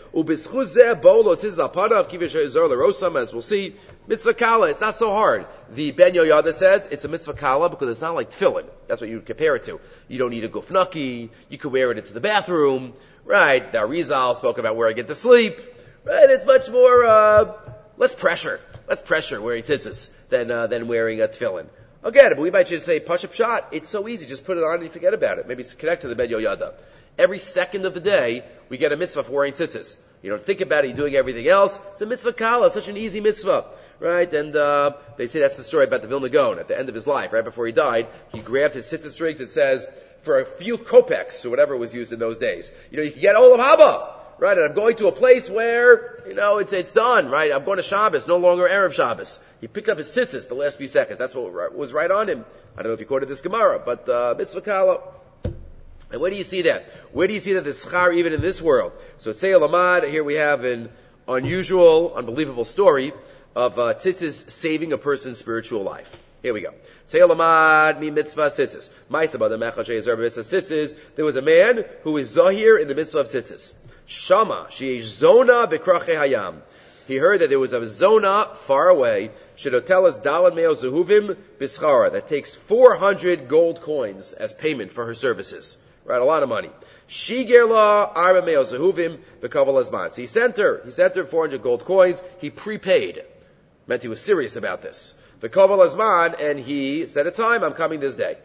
As we'll see, mitzvah kala, it's not so hard. The Ben Yoyada says it's a mitzvah kala because it's not like tefillin. That's what you would compare it to. You don't need a gufnaki. You could wear it into the bathroom. Right? The Arizal spoke about where I get to sleep. Right? It's much more, uh, less pressure. Less pressure wearing tzitzis than, uh, than wearing a tefillin. Again, but we might just say, Pashup shot, it's so easy, just put it on and you forget about it. Maybe connect to the Ben Yoyada. Every second of the day, we get a mitzvah for wearing tzitzis. You don't think about it, you're doing everything else. It's a mitzvah kala, it's such an easy mitzvah. Right? And, uh, they say that's the story about the Vilna Gaon. At the end of his life, right before he died, he grabbed his tzitzis strings, it says, for a few kopecks, or whatever was used in those days. You know, you can get all of Haba. Right? And I'm going to a place where, you know, it's, it's done, right? I'm going to Shabbos, no longer Erev Shabbos. He picked up his tzitzis the last few seconds. That's what was right on him. I don't know if he quoted this Gemara, but, uh, mitzvah kala. And where do you see that? Where do you see that the schar even in this world? So Tzei Lamad, here we have an unusual, unbelievable story of, uh, tzitzis saving a person's spiritual life. Here we go. Tzei Lamad mi mitzvah tzitzis. Ma'isa b'adam echad she'ezer b'mitzvah tzitzis. There was a man who is zahir in the mitzvah of tzitzis. Shama, sheyesh zona bekrache hayam. He heard that there was a zona far away, shedotelas dalan meo zehuvim bischara, that takes four hundred gold coins as payment for her services. Right, a lot of money. Shigerla arba meo zehuvim bekaval azman. So he sent her, he sent her four hundred gold coins, he prepaid. Meant he was serious about this. Bekaval azman, and he set a time, I'm coming this day.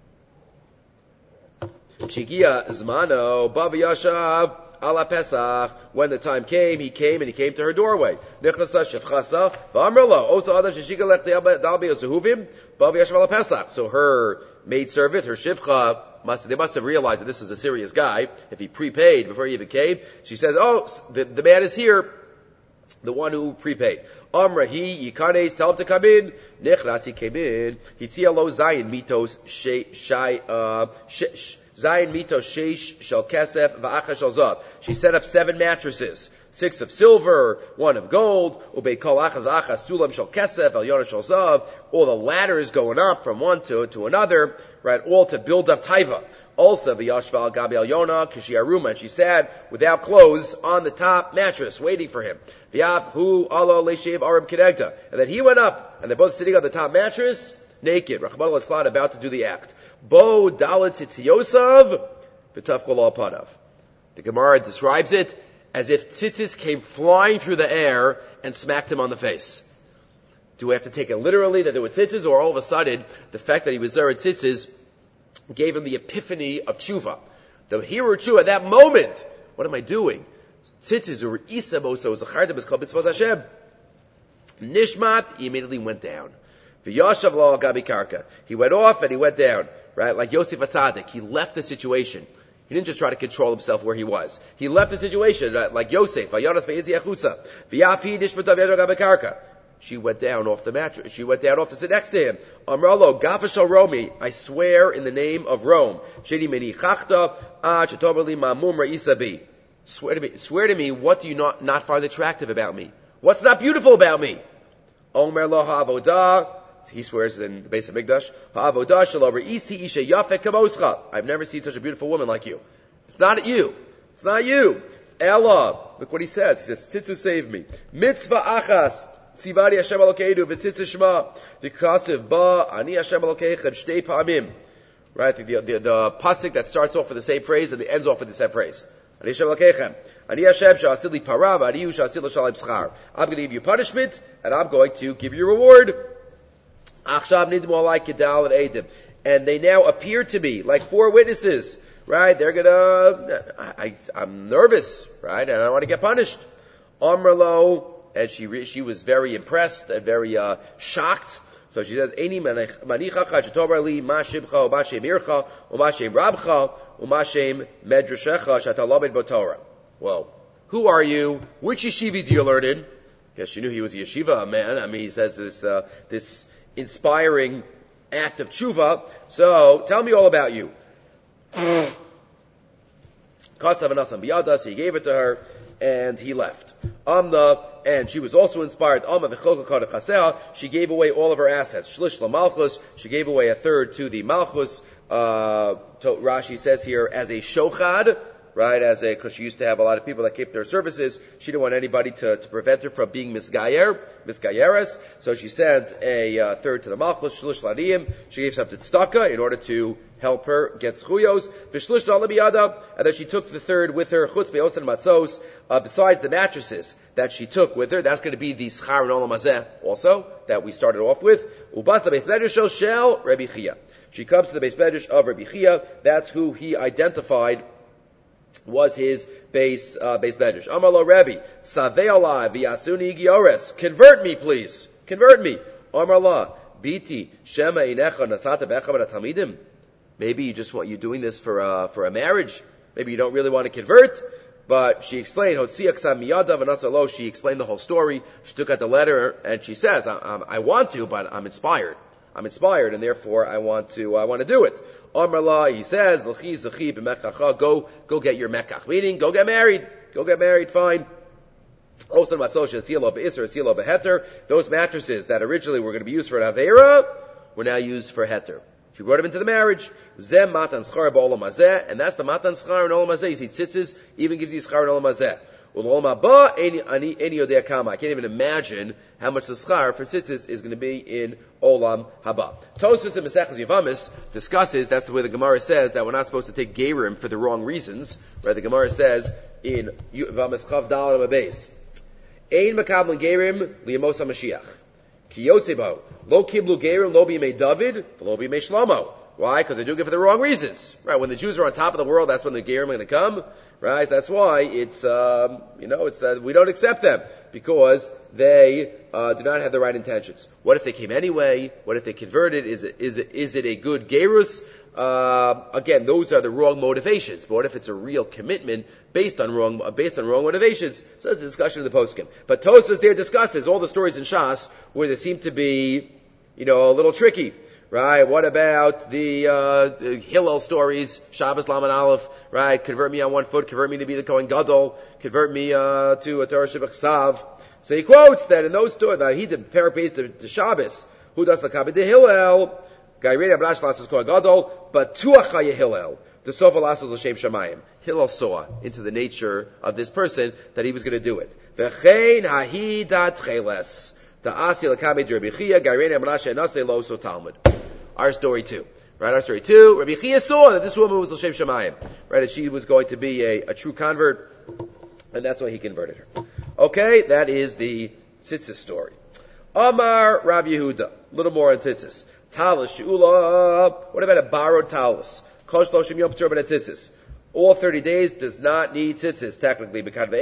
Shigia zmano, bavi yashav, Ala Pesach, when the time came, he came and he came to her doorway. So her maidservant, her shivcha, must, they must have realized that this is a serious guy. If he prepaid before he even came, she says, oh, the, the man is here, the one who prepaid. Amra he yikanes, tell him to come in. Nichnas, he came in. Hitzia lo zayin mitos shai, uh, Zayin mito sheish shel kesef va'acha shel zav. She set up seven mattresses, six of silver, one of gold. Ubei kol achas va'achas sulam shel kesef el yona shel zav. All the ladders going up from one to to another, right? All to build up taiva. Also v'yashva al gabi el yona kishiaruma, and she sat without clothes on the top mattress, waiting for him. V'yav hu ala leishev arim kenegda, and then he went up, and they're both sitting on the top mattress, naked. Rachmana litzlan, about to do the act. Bo dalet tzitziyosav v'tafkol al panav. The Gemara describes it as if tzitzis came flying through the air and smacked him on the face. Do we have to take it literally that there were tzitzis, or all of a sudden the fact that he was there at tzitzis gave him the epiphany of tshuva? The hero tshuva at that moment. What am I doing? Tzitzis or isamoso zachardim is called mitzvot Hashem. Nishmat, he immediately went down. V'yashav lo gabi karka. He went off and he went down. Right? Like Yosef HaTzadik. He left the situation. He didn't just try to control himself where he was. He left the situation, right? Like Yosef. Vayonas ve'ezi achutza. V'yafi nishmatav yadro gabi karka. She went down off the mattress. She went down off to sit next to him. Amralo, gafashal Romi. I swear in the name of Rome. Sheni meni chachta, ah, chatoberli mamum ra'isabi. Swear to me, swear to me, what do you not, not find attractive about me? What's not beautiful about me? Omer lo ha'avodah. He swears in the base of Mikdash, ha'avodah shelo re'isi isha yafek kamoscha. I've never seen such a beautiful woman like you. It's not you. It's not you. Ella. Look what he says. He says, tzitzu save me. Mitzvah achas. Tzivani Hashem Elokeinu v'tzitzu shema. V'kasiv ba ani Hashem Elokeichem shtei pa'amim. Right? The, the, the, the pasuk that starts off with the same phrase and the ends off with the same phrase. Ani Hashem Elokeichem. Ani Hashem sha'asid li para v'ani hu sha'asid l'shalem schar. I'm going to give you punishment and I'm going to give you reward. Achshav nidmu alai kedal and edim. And they now appear to me like four witnesses. Right? They're gonna, I, I'm nervous. Right? And I don't want to get punished. Amrlo. And she re- she was very impressed and very uh, shocked. So she says, "Eini manicha chachatobar li ma shimcha u'ma shem ircha u'ma shem rabcha u'ma shem medrashecha shatalamed b'Torah." Well, who are you? Which yeshiva do you learn in? Yes, she knew he was a yeshiva man. I mean, he says this uh, this inspiring act of tshuva. So tell me all about you. Kasav anasam biyada. So he gave it to her. and he left. Amna, and she was also inspired. Amma v'chol kol chasea. She gave away all of her assets. Shlish lamalchus. She gave away a third to the malchus. Uh, to, Rashi says here as a shochad, right? As a because she used to have a lot of people that kept her services. She didn't want anybody to, to prevent her from being misgayer, misgayeres. So she sent a uh, third to the malchus. Shlish ladiyim. She gave some to tzedakah in order to help her get zchuyos. V'shlish dalabiyada, and then she took the third with her chutz be'osan matzos. Uh, besides the mattresses that she took with her, that's going to be the schar and olam hazeh also that we started off with. Ubas the beis medrash shel Rabbi Chia. She comes to the beis medrash of Rabbi Chia. That's who he identified was his beis uh, beis medrash. Amar lo Rabbi, savei alai v'yasuni giores. Convert me, please. Convert me. Amar la biti shema inecha nasata becha v'atamidim. Maybe you just want, you're doing this for uh, for a marriage. Maybe you don't really want to convert. But she explained, she explained the whole story. She took out the letter and she says, I, I, I want to, but I'm inspired. I'm inspired, and therefore I want to, I want to do it. Amar, he says, go, go get your mekach. Meaning, go get married. Go get married, fine. Those mattresses that originally were going to be used for an avera were now used for heter. She brought him into the marriage. Zem matan schar ba'olam hazeh, and that's the matan schar in olam hazeh. You see, tzitzis even gives you schar in olam hazeh. U'olam haba eni yodea kama. I can't even imagine how much the schar for tzitzis is going to be in olam haba. Tosfos in Maseches Yevamos discusses, that's the way the Gemara says, that we're not supposed to take gerim for the wrong reasons. Right? The Gemara says in Yevamos Chav Dal Beis, ein makabel gerim liyamos HaMashiach. Kiyotzebo, lo kiblu gerim, lo b'yimei David, lo b'yimei Shlomo. Why? Because they're doing it for the wrong reasons. Right? When the Jews are on top of the world, that's when the gerim are going to come. Right? That's why it's, um, you know, it's, uh, we don't accept them. Because they, uh, do not have the right intentions. What if they came anyway? What if they converted? Is it, is it, is it a good gerus? Uh, again, those are the wrong motivations. But what if it's a real commitment based on wrong, uh, based on wrong motivations? So it's a discussion of the poskim. But Tosfos there discusses all the stories in Shas where they seem to be, you know, a little tricky. Right? What about the, uh, Hillel stories? Shabbos Laman Aleph, right? Convert me on one foot, convert me to be the Kohen Gadol, convert me, uh, to a Torah Shebachsav. So he quotes that in those stories, that he did paraphrase to, to Shabbos, who does the Kabbalah de Hillel, Gairei Abrash Lasses Kohen Gadol, but Tuachaya Hillel, the Sofa Lasses L'Shem Shamayim. Hillel saw into the nature of this person that he was going to do it. V'chein hahi dat cheles. Our story too, right? Our story too. Rabbi Chia saw that this woman was L'Shem Shamayim, right? And she was going to be a, a true convert, and that's why he converted her. Okay, that is the tzitzis story. Amar Rav Yehuda, a little more on tzitzis. Talis she'ula. What about a borrowed talis? Kosh lo shem yom p'tur b'nei tzitzis. All thirty days does not need tzitzis technically.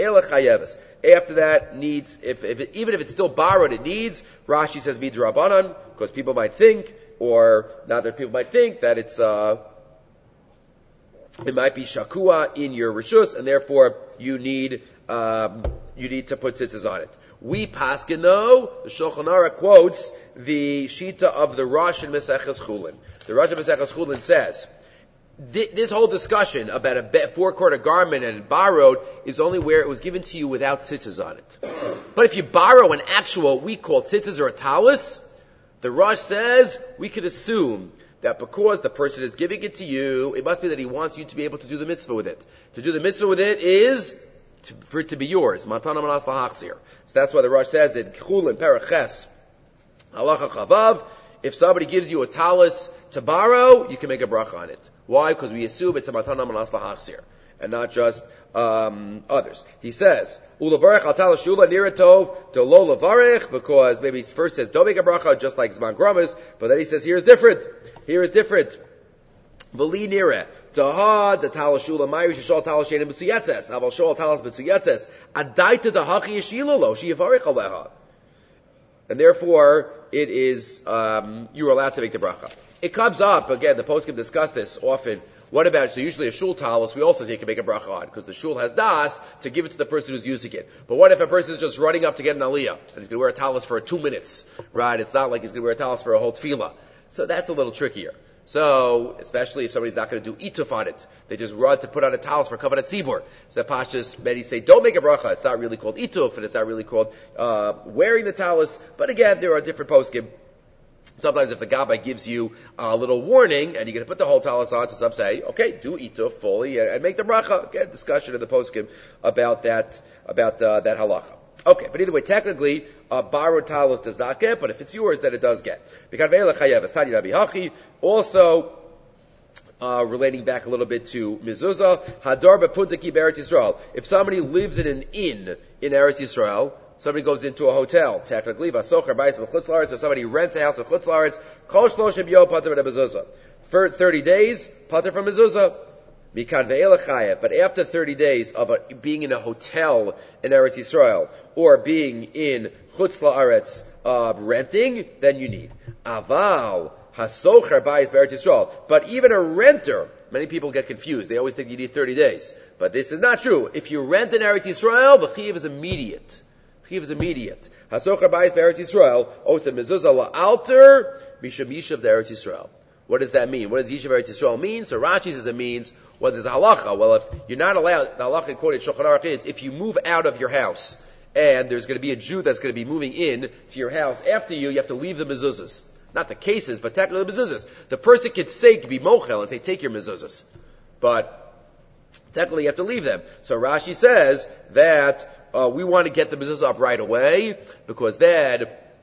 After that needs, if, if it, even if it's still borrowed, it needs. Rashi says midrabanan, because people might think, or not that people might think that it's uh, it might be shakua in your rishus, and therefore you need um, you need to put tzitzis on it. We paskin though, the Shulchan Aruch quotes the shita of the Rosh in Maseches Chulin. The Rosh in Maseches Chulin says, this whole discussion about a four-quarter garment and borrowed is only where it was given to you without tzitzis on it. But if you borrow an actual, we call tzitzis or a talis, the Rosh says we could assume that because the person is giving it to you, it must be that he wants you to be able to do the mitzvah with it. To do the mitzvah with it is to, for it to be yours. Matana manas lahachzir. So that's why the Rosh says in Chulin Paraches Halacha Chavav, if somebody gives you a talis to borrow, you can make a bracha on it. Why? Because we assume it's a matana manas lahachzir, and not just um, others. He says, "Ulevarech al talis shula niratov to lo levarech," because maybe he first says don't make a bracha, just like Zman Gramas, but then he says here is different. Here is different. V'li nira taha the talis shula mayri shishol talis shenim b'tzuyatzes aval shol talis b'tzuyatzes adaita dahachi yishilolo sheyavarech aleha, and therefore it is um, you are allowed to make the bracha. It comes up, again, the poskim discuss this often. What about, so usually a shul talis, we also say you can make a bracha on, because the shul has das to give it to the person who's using it. But what if a person is just running up to get an aliyah, and he's going to wear a talis for two minutes, right? It's not like he's going to wear a talis for a whole tefillah. So that's a little trickier. So, especially if somebody's not going to do ituf on it, they just run to put on a talis for kavanat tzibur. So pashtus, many say, don't make a bracha. It's not really called ituf, and it's not really called uh, wearing the talis. But again, there are different poskim. Sometimes if the gabbai gives you a little warning and you're going to put the whole talis on, so some say, okay, do ituf fully and make the bracha. Again, discussion in the poskim about that, about uh, that halacha. Okay, but either way, technically, uh, borrowed talis does not get, but if it's yours, then it does get. Also, uh, relating back a little bit to mezuzah, hadar b'puntaki b'Eretz Yisrael. If somebody lives in an inn in Eretz Yisrael, somebody goes into a hotel, technically, vasocher b'ais b'chutz la'aretz, if somebody rents a house in chutz la'aretz, kol shloshim yom pater b'mezuzah. For thirty days, pater from mezuzah. But after thirty days of a, being in a hotel in Eretz Yisrael, or being in Chutz La'aretz, uh, renting, then you need. Aval, hasocher b'ais b'Eretz Yisrael. But even a renter, many people get confused. They always think you need thirty days. But this is not true. If you rent in Eretz Yisrael, the chiyuv is immediate. Chiyuv is immediate. Hasocher b'ais b'Eretz Yisrael, osa mezuzah la'alter, misham yishav d'Eretz Yisrael. What does that mean? What does Yishav Eretz Yisrael mean? So Rashi says it means, well, there's a halacha. Well, if you're not allowed, the halacha quoted Shulchan Aruch is, if you move out of your house, and there's going to be a Jew that's going to be moving in to your house after you, you have to leave the mezuzahs. Not the cases, but technically the mezuzahs. The person could say, could be mochel, and say, take your mezuzahs. But, technically you have to leave them. So Rashi says that, uh, we want to get the mezuzah up right away, because then,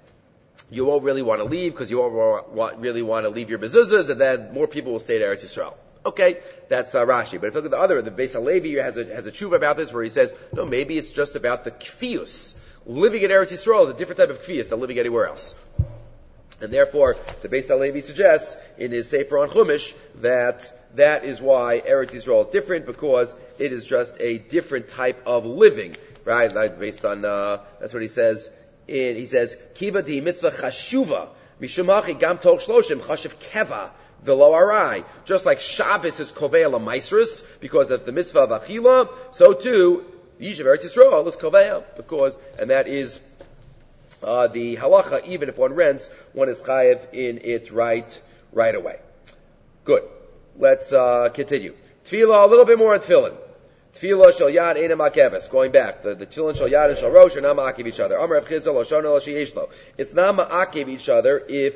you won't really want to leave because you won't want, really want to leave your mezuzahs, and then more people will stay at Eretz Yisrael. Okay, that's uh, Rashi. But if you look at the other, the Beis Halevi has a has a tshuva about this, where he says, no, maybe it's just about the kfiyus. Living in Eretz Yisrael is a different type of kfiyus than living anywhere else. And therefore, the Beis Halevi suggests in his Sefer on Chumash that that is why Eretz Yisrael is different, because it is just a different type of living, right? Like based on uh, that's what he says. In, he says, Kiva di mitzvah chashuva, mishumachi gam toch shloshim, chashiv keva, v'lo arai. Just like Shabbos is kovei la maisrus, because of the mitzvah of achila, so too, Yishuv Eretz Yisrael is kovei, because, and that is, uh, the halacha, even if one rents, one is chayev in it right, right away. Good. Let's, uh, continue. Tefillah, a little bit more on tefillin. Tefillah shel yad eina makeves. Going back, the, the tefillin shel yad and shel rosh are not ma'akev each other. Amar Rav Chisda lo shona lo sheyesh lo. It's not ma'akev each other if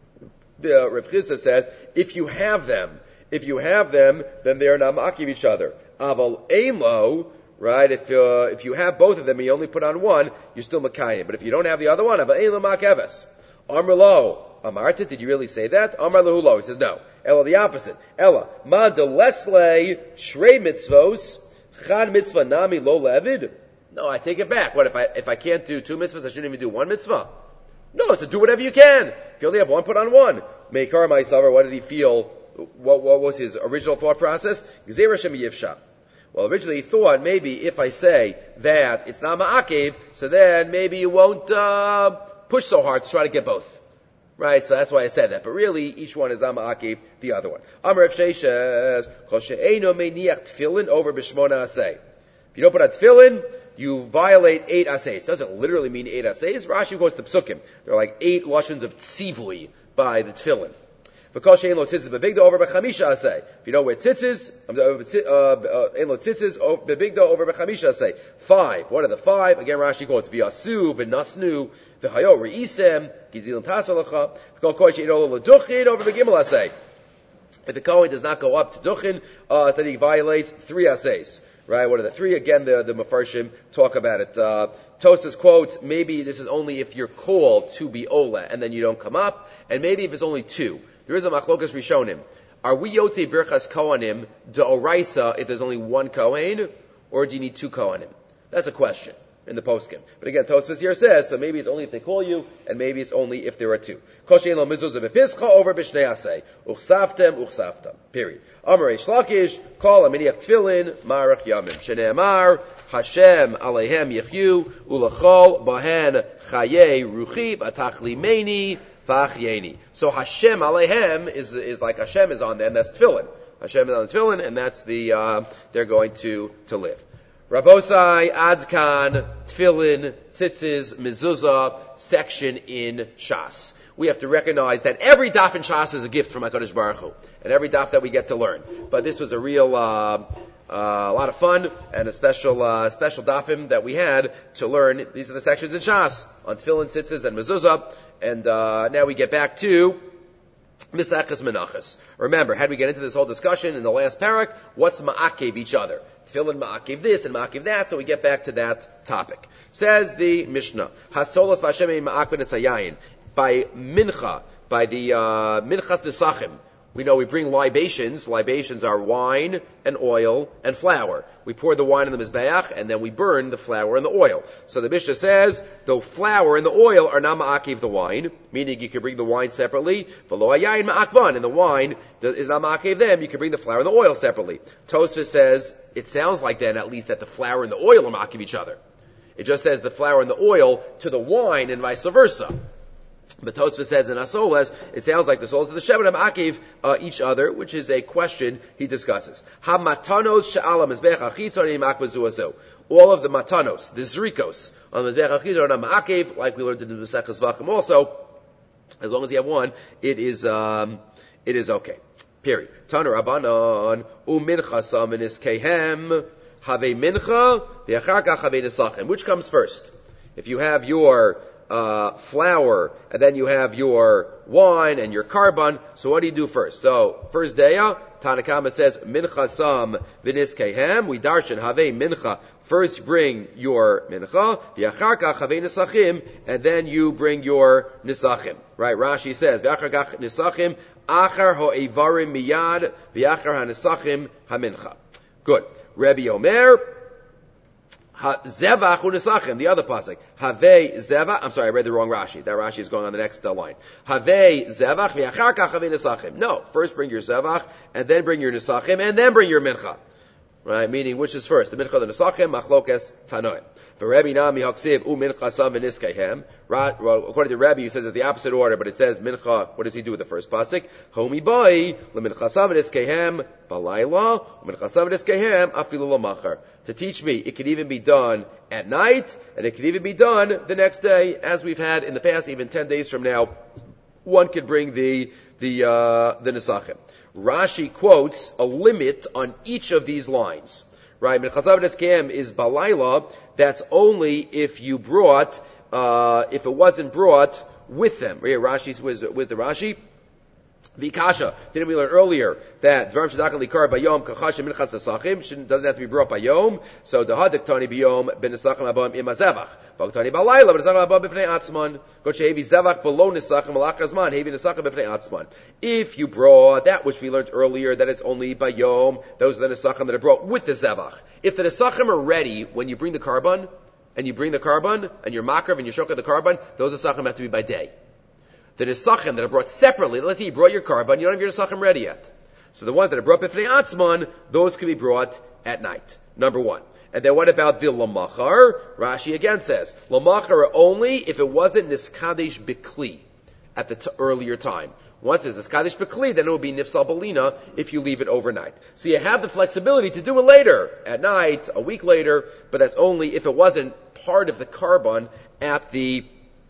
the Rav Chisda says if you have them, if you have them, then they are not ma'akev each other. Aval ein lo, right? If uh, if you have both of them and you only put on one, you're still makayim. But if you don't have the other one, aval ein lo ma'akeves. Amar lo, Amarta, did you really say that? Amar lehu lo. He says no. Ella the opposite. Ella ma de lesle shrei mitzvos. Chad mitzvah nami lo levid? No, I take it back. What, if I if I can't do two mitzvahs, I shouldn't even do one mitzvah? No, so do whatever you can. If you only have one, put on one. Meikar Maisavar, what did he feel? What, what was his original thought process? Gzeir Hashem yivsha. Well, originally he thought maybe if I say that it's not ma'akev, so then maybe you won't uh, push so hard to try to get both. Right, so that's why I said that. But really, each one is Amma Akiv, the other one. Amar Rav Sheshes, Kol she'eino meiniach tefillin over b'shmona asay. If you don't put on tefillin, you violate eight asays. Doesn't literally mean eight asays. Rashi quotes the psukim. There are like eight lashons of tzivui by the tefillin. V'kol she'ein lo tzitzis bebigdo over b'chamisha asay. If you don't wear tzitzis, ein lo tzitzis bebigdo over b'chamisha asay. Five. What are the five? Again, Rashi quotes v'yasu v'nasnu v'hayo re'isem gizilim tasalacha. V'kol kol she'ein lo l'duchin over b'gimel asay. If the Kohen does not go up to duchin, uh, then he violates three asays. Right? What are the three? Again, the, the Mefarshim talk about it. Uh, Tosas quotes, maybe this is only if you're called to be Ola, and then you don't come up, and maybe if it's only two. There is a machlokas rishonim. Are we yotze birchas kohanim deoraisa if there's only one kohen, or do you need two kohanim? That's a question in the poskim. But again, Tosfos here says, so maybe it's only if they call you, and maybe it's only if there are two. Kol she'ein lo mezuzah b'pischa over b'shnei asay. Uchsaftem, uchsaftem. Period. Amar Reish Lakish, kol aminiach tefillin, marach yamim. Shneimar, Hashem aleihem yechyu, ulachol bahen chayei ruchi, atachli meini, v'achyeni. So Hashem aleihem is, is like Hashem is on them, that's tefillin. Hashem is on the tefillin, and that's the, uh, they're going to, to live. Rabosai, Adkan, Tefillin, Tzitzis, Mezuzah, section in Shas. we have to recognize that every daf in Shas is a gift from HaKadosh Baruch Hu, and every daf that we get to learn. But this was a real, uh, uh, a lot of fun, and a special, uh, special dafim that we had to learn. These are the sections in Shas, on Tefillin, Tzitzis, and Mezuzah, and, uh, now we get back to Misachas Menachas. Remember, had we get into this whole discussion in the last parak, what's ma'akev each other? Tefillin ma'akev this and ma'akev that, so we get back to that topic. Says the Mishnah, Hasolas v'Hashem ma'akven esayayin. By mincha, by the uh, minchas nesachim, we know we bring libations. Libations are wine and oil and flour. We pour the wine in the mizbeach, and then we burn the flour and the oil. So the Mishnah says, the flour and the oil are not ma'akev the wine, meaning you can bring the wine separately. V'lo hayayin ma'akvan, and the wine is not ma'akev them, you can bring the flour and the oil separately. Tosfos says, it sounds like then at least that the flour and the oil are ma'akev each other. It just says the flour and the oil to the wine and vice versa. But Tosfos says in Asoles, it sounds like the souls of the Shevet Ma'akev uh, each other, which is a question he discusses. Ha-matanos she'ala mizbech ha'chitzon ma'akven zuazo. All of the matanos, the zrikos, on the mizbech ha'chitzon are ma'akev, like we learned in the Masechus Vachim also. As long as you have one, it is, um, it is okay. Period. Tana Rabbanon, u'mincha saminis kehem, have mincha, v'achar kach have nesachem. Which comes first? If you have your Uh, flour, and then you have your wine and your carbon. So what do you do first? So, first daya, Tanakama says, mincha sam v'nis kehem. We darshan have mincha. First bring your mincha, v'achar kach have nisachim, and then you bring your nisachim. Right? Rashi says, v'achar kach nisachim, achar ho'evarim miyad, v'achar ha-nisachim ha-mincha. Good. Rebbe Omer, Ha, zevach u'nesachim, the other pasuk. Have zevach, I'm sorry, I read the wrong Rashi. That Rashi is going on the next uh, line. Have zevach v'achar kach have nesachim. No, first bring your zevach, and then bring your nesachim, and then bring your mincha. Right, meaning which is first? The mincha, the nesachim, machlokes, tanoim. For Rabbi Nami haksiv u'mincha sam v'niskeihem. According to Rabbi, he says it's the opposite order, but it says mincha, what does he do with the first pasuk? Homi bai, l'mincha sam v'niskeihem, balayla, u'mincha sam v'niskeihem, afilu l'machar. To teach me, it could even be done at night, and it could even be done the next day, as we've had in the past, even ten days from now, one could bring the, the, uh, the nesachim. Rashi quotes a limit on each of these lines. Right? Minchasav Neskehem is balayla. That's only if you brought, uh, if it wasn't brought with them. Right? Rashi's, where's, where's the Rashi? Vikasha. Didn't we learn earlier that Dvarim Shadakan Likar Bayom Kachasha Minchas Nesachim doesn't have to be brought by Yom. So the Hadik Tani Biyom Ben Nesachim Abam Im Hazevach. Vaktani Balayla Ben Nesachim Abam B'fnei Atzman. Goche Hevi Zevach below Nesachim Malach Azman Hevi Nesachim B'fnei Atzman. If you brought that which we learned earlier, that it's only by Yom, those are the Nesachim that are brought with the Zevach. If the Nesachim are ready when you bring the carbon, and you bring the carbon, and your makrav and your shokah the carbon, those Nesachim have to be by day. The nesachim that are brought separately, let's say you brought your carbon, you don't have your nesachim ready yet. So the ones that are brought b'fnei atzman, those can be brought at night. Number one. And then what about the lamachar? Rashi again says, lamachar only if it wasn't niskadesh bikli at the t- earlier time. Once it's niskadesh bikli, then it will be nifsal balina if you leave it overnight. So you have the flexibility to do it later, at night, a week later, but that's only if it wasn't part of the carbon at the,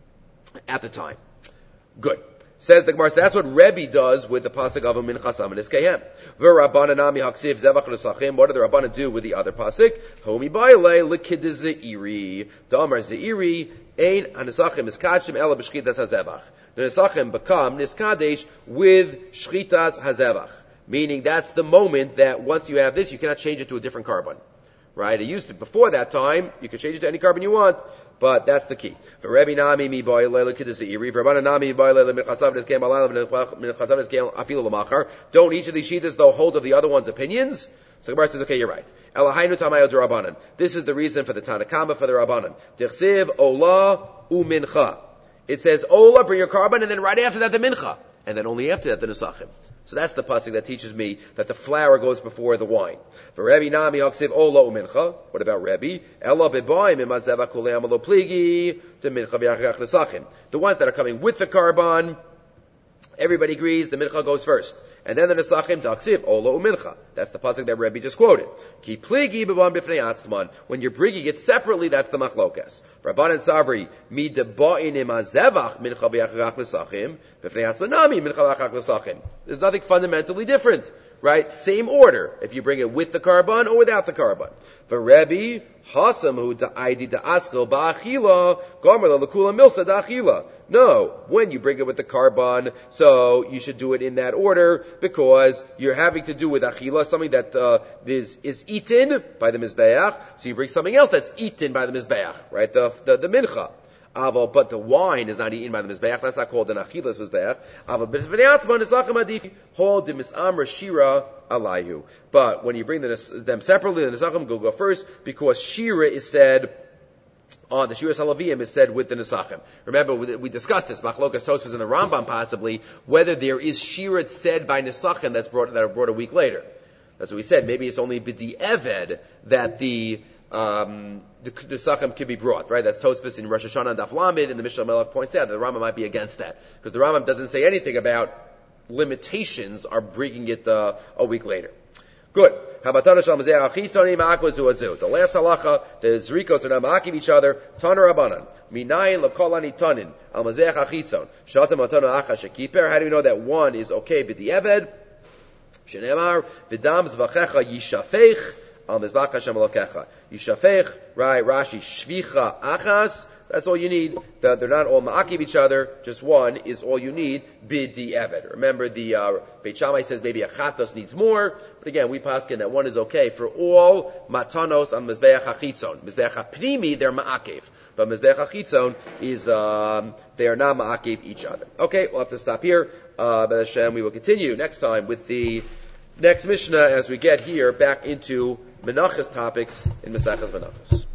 at the time. Good. Says the Gemara, so that's what Rebbe does with the pasuk of mincha sam v'niskeihem. V'Rabbanan nami haksiv zevach l'sachim. What do the Rabbanan do with the other pasuk? Homi baile l'kid zeiri. Damar zeiri ein hanesachim miskadshim ela b'shchitas hazevach. The nesachim become niskadesh with shchitas hazevach. Meaning that's the moment that once you have this, you cannot change it to a different carbon. Right? It used to, before that time, you can change it to any carbon you want, but that's the key. For Rebbe Nami mi boy leila kidasiri, for Rabbanan Nami boy leila min chasav neskeim alayla min chasav neskeim afilu lamachar. Don't each of these shitas though hold of the other one's opinions? So Gemara says, okay, you're right. Elahainu tamayo d'Rabbanan. This is the reason for the Tanakama for the Rabbanan. Tichsiv ola umincha. It says ola, bring your carbon, and then right after that the mincha, and then only after that the nesachim. So that's the pasuk that teaches me that the flour goes before the wine. For Rebbe Nami haksiv ola umincha. What about Rebbe? Ela bebaim imazeva kulei amalo pligi to mincha v'yachach nesachim. The ones that are coming with the carbon, Everybody agrees the mincha goes first. And then the Nesachim taksiv, Olo u'mincha. That's the pasuk that Rebbe just quoted. Ki pligi b'vam b'fnei atzman. When you're bringing it separately, that's the machlokas. Rabban and Savri, mi deba'in im hazevach mincha v'yachach Nesachim, b'fnei atzman nami mincha v'yachach Nesachim. There's nothing fundamentally different. Right? Same order. If you bring it with the carbon or without the carbon. For Rebbe, hasam hu ta'aydi ta'aschil ba'achila, gomer l'kula milsa da'achila. No, when you bring it with the carbon, so you should do it in that order because you're having to do with achila, something that uh, is is eaten by the mizbeach. So you bring something else that's eaten by the mizbeach, right? The the, the mincha. Aval, but the wine is not eaten by the mizbeach. That's not called an achilas mizbeach. Aval, but v'neatzman nisachim adif hold the misamra shira alayhu. But when you bring the, them separately, the nisachim go go first because shira is said. On the Shira Salaviyim is said with the Nesachim. Remember, we, we discussed this, Machlokas Tosfos and the Rambam possibly, whether there is Shira said by Nesachim that's brought, that are brought a week later. That's what we said. Maybe it's only B'di Eved that the, um, the Nesachim can be brought, right? That's Tosfos in Rosh Hashanah and Daf Lamed, and the Mishnah Melech points out that the Rambam might be against that. Because the Rambam doesn't say anything about limitations are bringing it uh, a week later. Good. The last halacha, the zrikos are not ma'akiv each other. Tana Rabbanan. Minayin l'kolani tanin. Al mazbeach achitzon. Shatam atana acha shekiper. How do we know that one is okay b'di eved? Shenemar. V'dam zvachecha yishafech. Al mizbach Hashem elokecha. Yishafech. Right. Rashi. Shvicha achas. That's all you need. The, they're not all ma'akiv each other. Just one is all you need. B'di eved. Remember, the uh, Beit Shammai says maybe a chatos needs more. But again, we paskin that one is okay for all matanos on mizbeach hachitzon. Mizbeach hapnimi, they're ma'akiv. But mizbeach hachitzon is um, they are not ma'akiv each other. Okay, we'll have to stop here. Uh, B'ez Hashem, we will continue next time with the next Mishnah as we get here back into Menachos topics in Maseches Menachos.